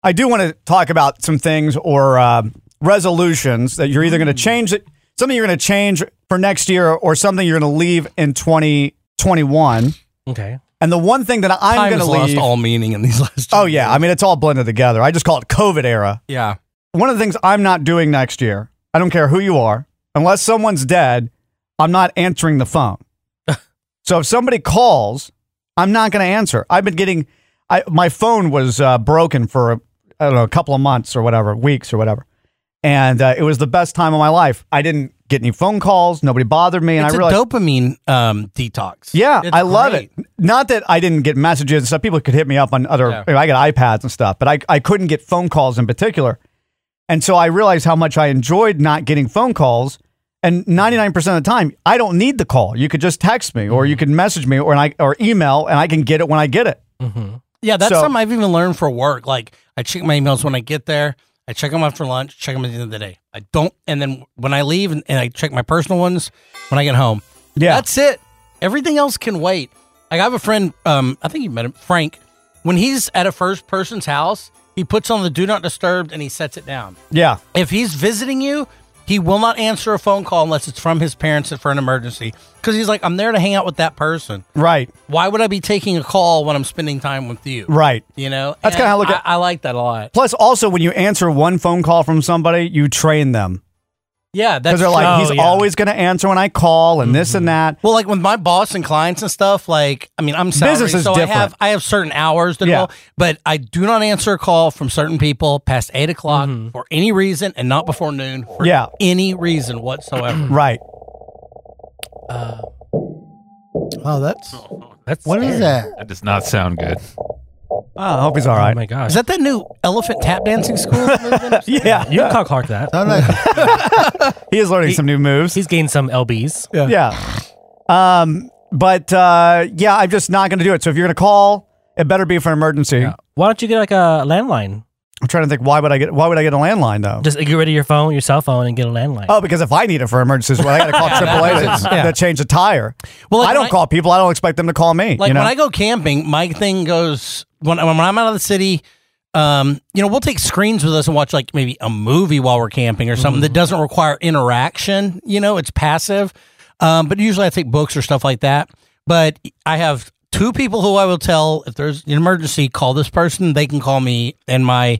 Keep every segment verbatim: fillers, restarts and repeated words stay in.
I do want to talk about some things or uh, resolutions that you're either going to change it, something you're going to change for next year, or something you're going to leave in twenty twenty-one. Okay. And the one thing that I'm going to leave, lost all meaning in these last. Oh yeah, years. I mean it's all blended together. I just call it COVID era. Yeah. One of the things I'm not doing next year, I don't care who you are, unless someone's dead, I'm not answering the phone. So if somebody calls, I'm not going to answer. I've been getting, I, my phone was uh, broken for, I don't know, a couple of months or whatever, weeks or whatever. And uh, it was the best time of my life. I didn't get any phone calls. Nobody bothered me. And it's I realized, a dopamine um, detox. Yeah, it's I love great. it. Not that I didn't get messages and stuff. People could hit me up on other, Yeah. you know, I got iPads and stuff, but I, I couldn't get phone calls in particular. And so I realized how much I enjoyed not getting phone calls. And ninety-nine percent of the time, I don't need the call. You could just text me, or you could message me, or I or email, and I can get it when I get it. Mm-hmm. Yeah, that's So- something I've even learned for work. Like, I check my emails when I get there. I check them after lunch, check them at the end of the day. I don't, and then when I leave, and, and I check my personal ones when I get home. Yeah. That's it. Everything else can wait. Like, I have a friend, um, I think you met him, Frank. When he's at a first person's house, he puts on the do not disturb and he sets it down. Yeah. If he's visiting you, he will not answer a phone call unless it's from his parents for an emergency. Because he's like, I'm there to hang out with that person. Right. Why would I be taking a call when I'm spending time with you? Right. You know? That's And kinda how I look at- I, I like that a lot. Plus, also, when you answer one phone call from somebody, you train them. Yeah, Because that's they're like, Oh, he's yeah. always going to answer when I call, and this and that. well, like with my boss and clients and stuff. Like, I mean, I'm salaried, Business is so different. I have I have certain hours to Yeah. go, but I do not answer a call from certain people past eight o'clock for any reason, and not before noon for Yeah. any reason whatsoever. Right. Oh, that's That's what is that? That does not sound good. Oh, I hope he's all Oh right. my gosh. Is that that new elephant tap dancing school? Yeah. You can call Clark that. Sound like He is learning some new moves. He's gained some L Bs. Yeah. Um, but uh, yeah, I'm just not going to do it. So if you're going to call, it better be for an emergency. Yeah. Why don't you get like a landline? I'm trying to think, why would I get why would I get a landline though? Just get rid of your phone, your cell phone, and get a landline. Oh, because if I need it for emergencies, well, I got to call triple A to, Yeah. to change a tire. Well, like I don't when I- call people. I don't expect them to call me. Like you know? when I go camping, my thing goes when, when I'm out of the city. Um, you know, we'll take screens with us and watch like maybe a movie while we're camping or something that doesn't require interaction. You know, it's passive. Um, but usually I take books or stuff like that. But I have two people who I will tell if there's an emergency, call this person. They can call me, and my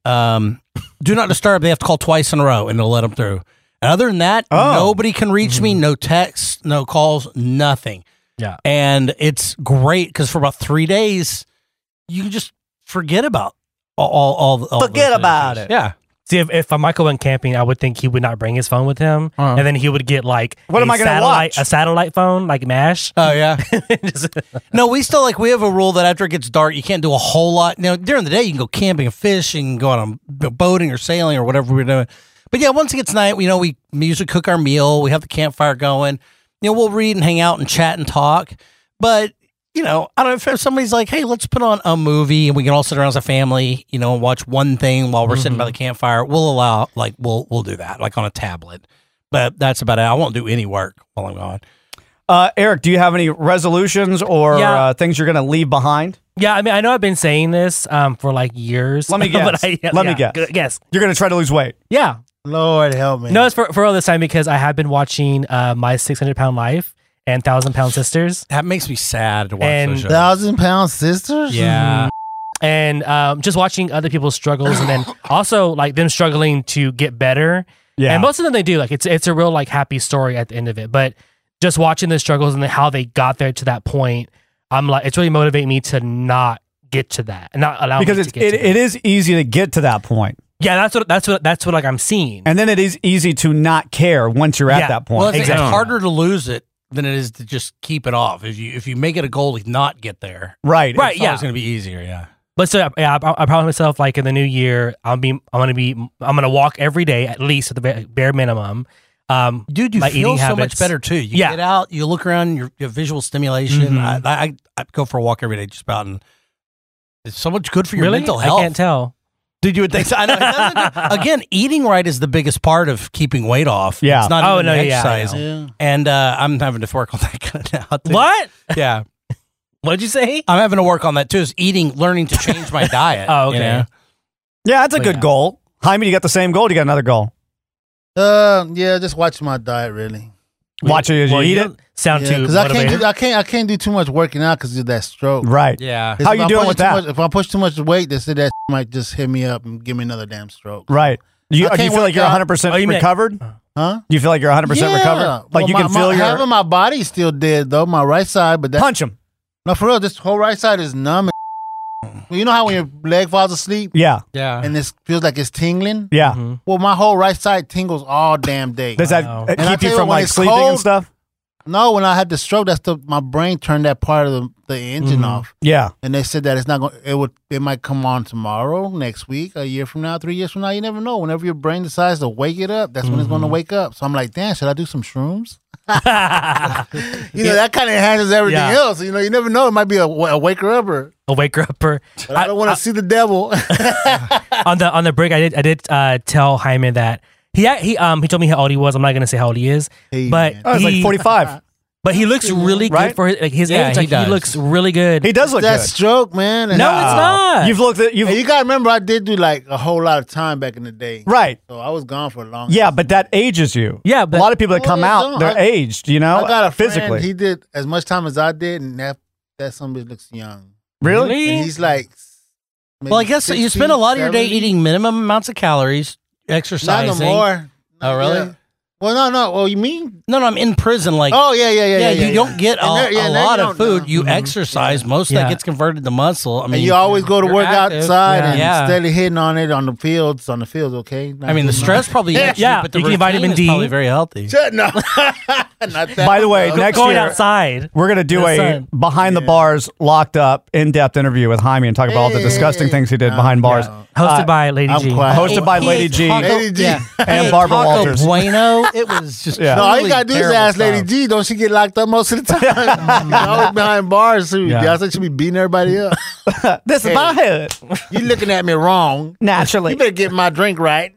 um, do not disturb. They have to call twice in a row, and they'll let them through. And other than that, Oh. nobody can reach me. No texts, no calls, nothing. Yeah. And it's great because for about three days, you can just forget about all all, all, all Forget those about issues. it. Yeah. See, if, if Michael went camping, I would think he would not bring his phone with him, Uh-huh. and then he would get like What a am I gonna satellite, watch? a satellite phone like MASH. Oh yeah. Just- No, we still like we have a rule that after it gets dark, you can't do a whole lot. Now during the day, you can go camping and fishing, go on a boating or sailing or whatever we're doing. But yeah, once it gets night, you know, we usually cook our meal. We have the campfire going. You know, we'll read and hang out and chat and talk. But you know, I don't know if somebody's like, hey, let's put on a movie and we can all sit around as a family, you know, and watch one thing while we're sitting by the campfire. We'll allow, like, we'll we'll do that, like on a tablet. But that's about it. I won't do any work while I'm gone. Uh, Eric, do you have any resolutions or Yeah. uh, things you're going to leave behind? yeah, I mean, I know I've been saying this um, for like years. Let me guess. but I, Let me yeah, guess. good- Guess. You're going to try to lose weight. Yeah. Lord help me. No, it's for, for all this time because I have been watching uh, My six hundred Pound Life and Thousand Pound Sisters. That makes me sad to watch And those shows. Thousand Pound Sisters. Yeah. And um, just watching other people's struggles and then also like them struggling to get better. Yeah. And most of them they do. Like it's it's a real like happy story at the end of it. But just watching the struggles and how they got there to that point, I'm like it's really motivating me to not get to that and not allow because me it's, to get it, to it that. is easy to get to that point. Yeah, that's what that's what that's what like I'm seeing. And then it is easy to not care once you're at Yeah. that point. Well, it's, Exactly. it's harder to lose it than it is to just keep it off. If you if you make it a goal to not get there, right. Right. it's yeah. always going to be easier. Yeah. But so yeah, I, I promised myself like in the new year, I'll be I'm gonna be I'm gonna walk every day at least at the bare, bare minimum. Um, Dude, you my feel eating so habits. much better too. You Yeah. get out, you look around, your, your visual stimulation. Mhm. I, I I go for a walk every day, just about, and it's so much good for your Really? mental health. I can't tell. Dude, you would think so. I know. It doesn't, again, eating right is the biggest part of keeping weight off. Yeah. It's not Oh, even no, the yeah, I exercise. Yeah. And uh, I'm having to work on that kind of now. Too. What? Yeah. What'd you say? I'm having to work on that too. Is eating, learning to change my diet. Oh, okay. You know? Yeah, that's a But good yeah. goal. Jaime, you got the same goal? Do you got another goal? Uh, yeah, just watch my diet really. Watch it as Well, you eat you it. don't sound Yeah, too because I can't, motivated. do, I can't, I can't do too much working out because of that stroke. Right. Yeah. It's How if you I doing push with too that? much- if I push too much weight, they said that might just hit me up and give me another damn stroke. Right. Do you, I do you can't feel like work you're out. one hundred percent Oh, you mean- recovered? Huh? Do you feel like you're one hundred percent yeah. recovered? Like Well, you my, can feel my, your half of my body's still dead though. My right side, but that punch him. no for real. This whole right side is numb. You know how when your leg falls asleep Yeah. Yeah. and this feels like it's tingling? Yeah. Mm-hmm. Well, my whole right side tingles all damn day. Does that Wow. uh, And I keep you tell you from what, when like it's sleeping and cold- stuff? No, when I had the stroke, that's the my brain turned that part of the, the engine Mhm. off, Yeah. and they said that it's not going. It would. It might come on tomorrow, next week, a year from now, three years from now. You never know. Whenever your brain decides to wake it up, that's when it's going to wake up. So I'm like, damn, should I do some shrooms? You know, that kind of handles everything Yeah. else. You know, you never know. It might be a, a waker upper, A waker upper. but I don't want to see the devil. on the on the break, I did I did uh, tell Jaime that he he um he told me how old he was. I'm not gonna say how old he is, Hey, but man. Oh, it's like he- forty-five. But he looks really good Right? for his, like his Yeah, age. he Like he, does. looks really good. He does look that good. stroke, man. No, it's not. You've looked at you've Hey, you gotta remember, I did do like a whole lot of time back in the day. right. So I was gone for a long. Yeah, but that ages you. Yeah, a but- lot of people that Oh, come they out, don't. they're I- aged. You know, I got a friend, physically. he did as much time as I did, and that that somebody looks young. really? And he's like, maybe Well, I guess you spend a lot of your day sixty, eating minimum amounts of calories, Not exercising. no more. Oh, really? Yeah. Well, no, no. Well, you mean? No, no, I'm in prison. Like, Oh, yeah, yeah, yeah, yeah, yeah. you don't get a, And there- yeah, a and there lot you of don't, food. no. You Mhm. exercise. Most of Yeah. that gets converted to muscle. I mean, And you always go to you're work active. outside Yeah. and Yeah. steady hitting on it on the fields, on the fields. Okay. I mean, the stress probably Yeah. hits you, Yeah, but the you get routine vitamin is D. probably very healthy. Shut no. Not that. By the way, no. next going year outside. we're gonna do The a sun. behind the Yeah. bars, locked up, in-depth interview with Jaime and talk about all the Hey, disgusting hey, things he did no, behind bars. no. Hosted Uh, by Lady I'm G. quiet. Hosted by He Lady ate G Taco- Lady G. yeah. and He ate Barbara Taco Walters. Bueno. It was just Yeah. No, all you truly gotta do is terrible ask Lady stuff. G. Don't she get locked up most of the time? She's always behind bars too. Yeah. Yeah. I think she be beating everybody up. This is Hey. my head. You looking at me wrong. Naturally. You better get my drink right.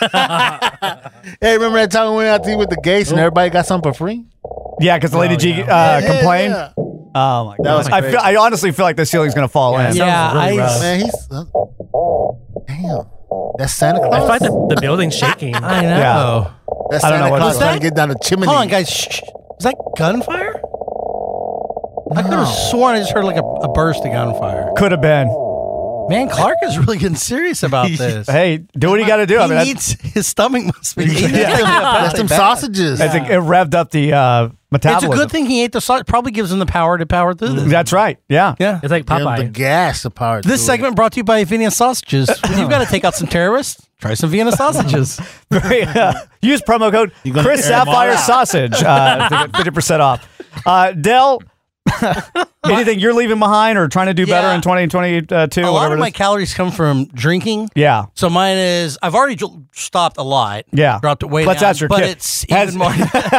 Hey, remember that time we went out to eat with the Gates and everybody got something for free? Yeah, because Lady G uh, Yeah, complained. yeah. Oh my That god! was I crazy. feel. I honestly feel like the ceiling's gonna fall in. sounds Yeah, really I- rough. Man, he's uh, damn. That's Santa Claus. I feel like the, the building's shaking. I know. Yeah. That's I don't know Santa what Claus it's trying like. to get down the chimney. Hold on, guys. Shh, shh. Is that gunfire? I could have sworn I just heard like a, a burst of gunfire. Could have been. Man, Clark is really getting serious about this. Hey, do what you got to do. he I mean, that's, needs his stomach must be. That's them sausages. that's a- it revved up the uh, It's a metabolism. good thing he ate the sausage. Probably gives him the power to power through this. That's right. Yeah. Yeah. It's like Give 'em the Popeye. gas, the power. This segment brought to you by Vienna sausages. When you've got to take out some terrorists, try some Vienna sausages. Use promo code gonna Chris air 'em all Sapphire out. Sausage uh, to get fifty percent off. Uh, Dell, anything you're leaving behind or trying to do better Yeah. in twenty twenty-two? A lot whatever of it my is? calories come from drinking. Yeah. So mine is, I've already j- stopped a lot. Yeah. Dropped it way Let's down. ask your but kid. it's Has- even more.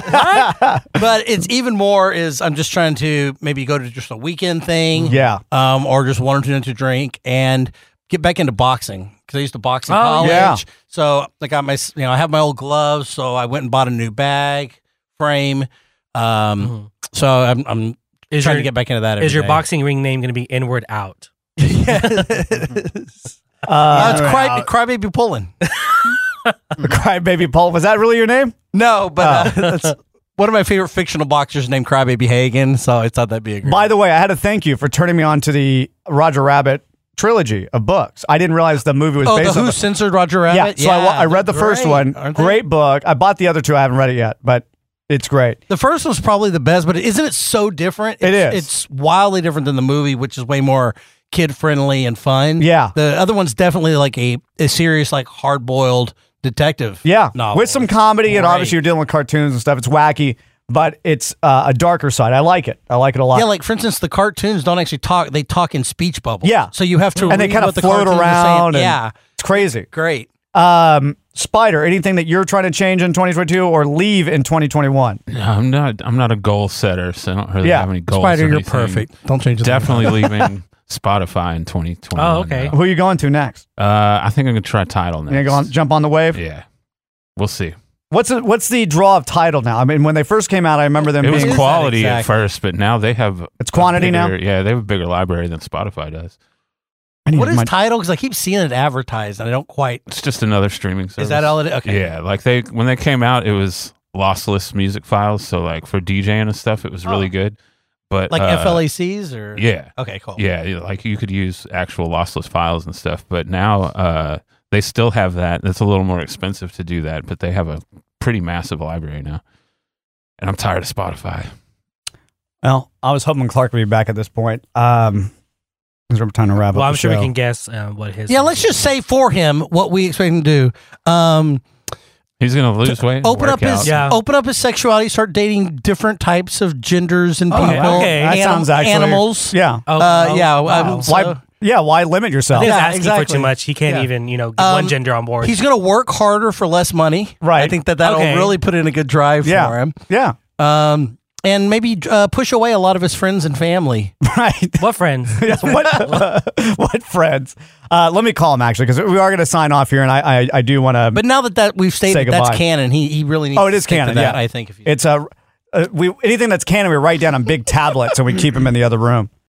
But it's even more is I'm just trying to maybe go to just a weekend thing. Yeah. Um, or just one or two nights to drink and get back into boxing. Because I used to box in Oh, college. yeah. So I got my, you know, I have my old gloves. So I went and bought a new bag frame. Um, Mhm. So I'm, I'm Is trying your, to get back into that. every is your day. boxing ring name going to be Inward Out? Uh, Uh, it's cry, crybaby pulling. Crybaby Paul. Was that really your name? No, but uh, that's one of my favorite fictional boxers named Crybaby Hagen. So I thought that'd be a great. By the way, I had to thank you for turning me on to the Roger Rabbit trilogy of books. I didn't realize the movie was oh, based the on. Who Censored Roger yeah, Rabbit? so I, wa- I read the they're first great, one. aren't they? Great book. I bought the other two. I haven't read it yet, but it's great. The first one's probably the best, but isn't it so different? It It's, is. It's wildly different than the movie, which is way more kid friendly and fun. Yeah. The other one's definitely like a, a serious, like hard boiled detective. Yeah, novel. with some It's comedy, and great. obviously you're dealing with cartoons and stuff. It's wacky, but it's uh, a darker side. I like it. I like it a lot. Yeah, like for instance, the cartoons don't actually talk; they talk in speech bubbles. Yeah. so you have to and they read kind what of the float cartoons are saying. around. And Yeah, it's crazy. great. Um, Spider, anything that you're trying to change in twenty twenty-two or leave in twenty twenty-one? I'm not. I'm not a goal setter, so I don't really Yeah. have any goals. Spider, or you're anything. perfect. Don't change it. Definitely leaving Spotify in twenty twenty. Oh, okay. Who are you going to next? Uh, I think I'm gonna try Tidal next. You gonna go on, jump on the wave? Yeah, we'll see. What's the, what's the draw of Tidal now? I mean, when they first came out, I remember them It was being is that quality at exactly? first, but now they have It's quantity a now? bigger- Yeah, they have a bigger library than Spotify does. I need What is my- Tidal? Because I keep seeing it advertised, and I don't quite. It's just another streaming service. Is that all it is? Okay. Yeah, like they when they came out, it was lossless music files. So like for DJing and stuff, it was really Oh. good. But Like uh, F L A Cs or Yeah, Okay, cool. yeah, yeah, like you could use actual lossless files and stuff. But now uh, they still have that. It's a little more expensive to do that, but they have a pretty massive library now. And I'm tired of Spotify. Well, I was hoping Clark would be back at this point. Um, is there time to wrap Well, up I'm the sure show? we can guess um, what his. Yeah, let's just say for him what we expect him to do. Um, He's gonna lose weight. and open work up his out. Yeah. open up his sexuality, start dating different types of genders and Oh, people, okay. That anim- sounds actually animals. Yeah. Oh, Uh, oh, yeah, wow. um, Why? so- Yeah. Why limit I yourself? think he's Yeah, asking for exactly. too much. He can't Yeah. even, you know, get Um, one gender on board. He's going to work harder for less money. Right. I think that that'll Okay. really put in a good drive Yeah. for him. Yeah. Um, and maybe uh, push away a lot of his friends and family. Right. What friends? Yeah, what what friends? Uh, let me call him actually because we are going to sign off here, and I I, I do want to. But now that, that we've Say stated that's goodbye. canon, he he really needs Oh, it to is stick to canon, that, yeah. I think. If you It's a uh, we anything that's canon we write down on big tablets and we keep them in the other room.